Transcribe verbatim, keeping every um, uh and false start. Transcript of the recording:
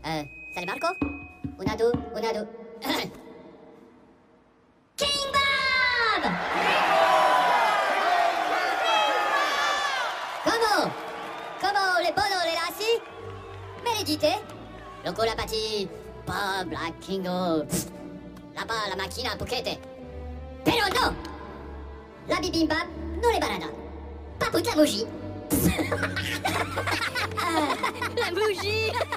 Euh, salut Marco? Una, deux, una, deux. King Bob! Come? Come le bono le lassi? Me le dite? Loco la pati, Bob la Kingo. Là-bas la macchina a pochette. Però no! La bibimbap non le balada. Pas pour la bougie. La bougie.